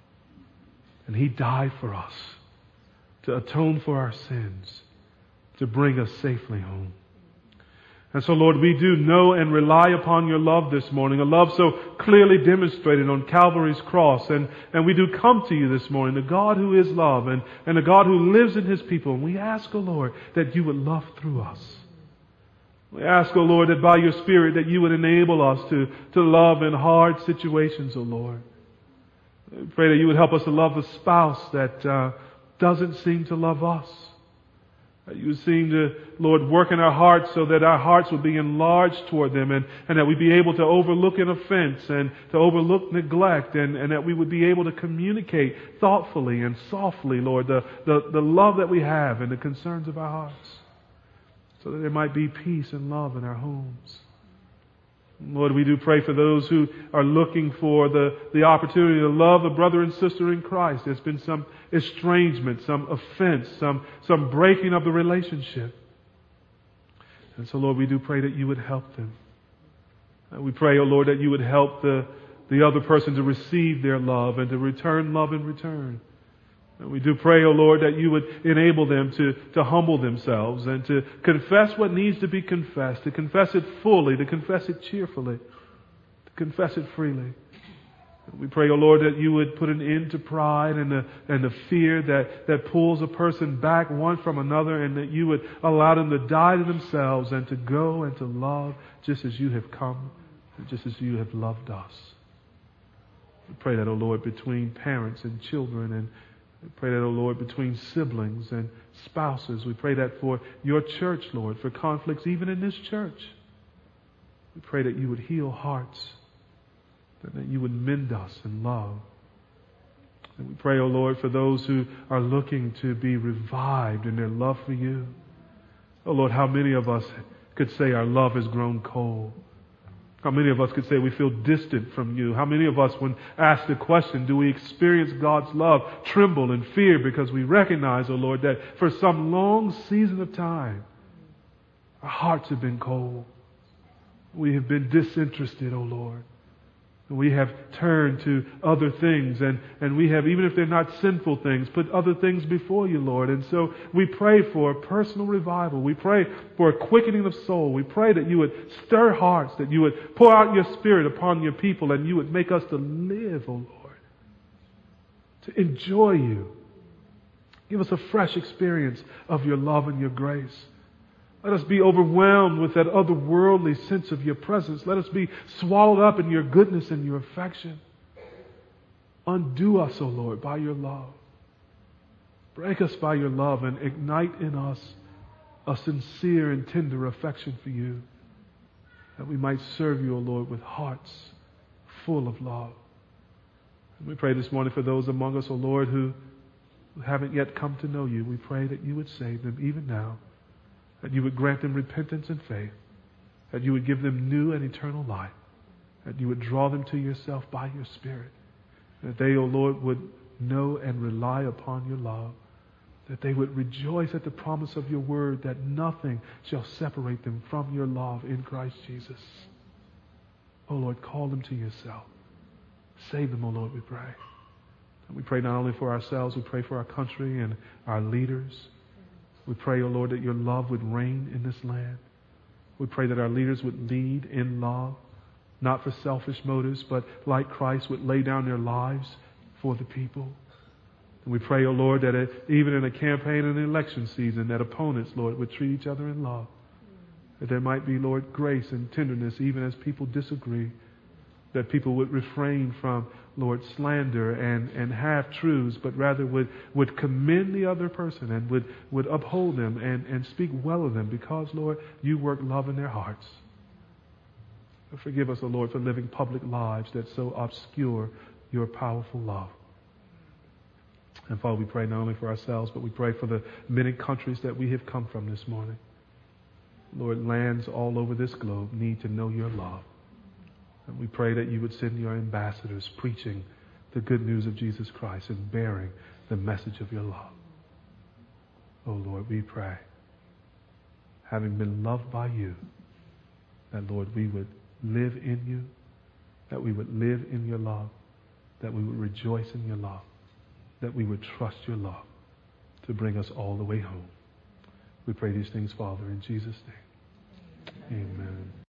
And He died for us to atone for our sins, to bring us safely home. And so, Lord, we do know and rely upon Your love this morning, a love so clearly demonstrated on Calvary's cross. And we do come to You this morning, the God who is love and the God who lives in His people. And we ask, O Lord, that You would love through us. We ask, O Lord, that by Your Spirit that You would enable us to love in hard situations, O Lord. We pray that You would help us to love the spouse that doesn't seem to love us. That You would seem to, Lord, work in our hearts so that our hearts would be enlarged toward them, and that we'd be able to overlook an offense and to overlook neglect, and that we would be able to communicate thoughtfully and softly, Lord, the love that we have and the concerns of our hearts, so that there might be peace and love in our homes. Lord, we do pray for those who are looking for the opportunity to love a brother and sister in Christ. There's been some estrangement, some offense, some breaking of the relationship. And so, Lord, we do pray that You would help them. We pray, O Lord, that You would help the other person to receive their love and to return love in return. And we do pray, O Lord, that You would enable them to humble themselves and to confess what needs to be confessed, to confess it fully, to confess it cheerfully, to confess it freely. And we pray, O Lord, that You would put an end to pride and the fear that pulls a person back one from another, and that You would allow them to die to themselves and to go and to love just as You have come and just as You have loved us. We pray that, O Lord, between parents and children, and we pray that, O Lord, between siblings and spouses. We pray that for Your church, Lord, for conflicts even in this church. We pray that You would heal hearts, that You would mend us in love. And we pray, O Lord, for those who are looking to be revived in their love for You. Oh Lord, how many of us could say our love has grown cold? How many of us could say we feel distant from You? How many of us, when asked the question, do we experience God's love, tremble in fear because we recognize, O Lord, that for some long season of time, our hearts have been cold. We have been disinterested, O Lord. We have turned to other things, and we have, even if they're not sinful things, put other things before You, Lord. And so we pray for a personal revival. We pray for a quickening of soul. We pray that You would stir hearts, that You would pour out Your Spirit upon Your people, and You would make us to live, O Lord, to enjoy You. Give us a fresh experience of Your love and Your grace. Let us be overwhelmed with that otherworldly sense of Your presence. Let us be swallowed up in Your goodness and Your affection. Undo us, O Lord, by Your love. Break us by Your love and ignite in us a sincere and tender affection for You, that we might serve You, O Lord, with hearts full of love. And we pray this morning for those among us, O Lord, who haven't yet come to know You. We pray that You would save them even now, that You would grant them repentance and faith, that You would give them new and eternal life, that You would draw them to Yourself by Your Spirit, That they, O Lord, would know and rely upon your love. That they would rejoice at the promise of your word that nothing shall separate them from your love in Christ Jesus. O Lord, call them to yourself. Save them, O Lord, we pray. And we pray not only for ourselves, we pray for our country and our leaders. We pray, O Lord, that your love would reign in this land. We pray that our leaders would lead in love, not for selfish motives, but like Christ would lay down their lives for the people. And we pray, O Lord, that even in a campaign and election season, that opponents, Lord, would treat each other in love. That there might be, Lord, grace and tenderness even as people disagree. That people would refrain from, Lord, slander and half-truths, but rather would commend the other person and would uphold them and speak well of them because, Lord, you work love in their hearts. Forgive us, O Lord, for living public lives that so obscure your powerful love. And Father, we pray not only for ourselves, but we pray for the many countries that we have come from this morning. Lord, lands all over this globe need to know your love. And we pray that you would send your ambassadors preaching the good news of Jesus Christ and bearing the message of your love. Oh Lord, we pray, having been loved by you, that Lord, we would live in you, that we would live in your love, that we would rejoice in your love, that we would trust your love to bring us all the way home. We pray these things, Father, in Jesus' name. Amen.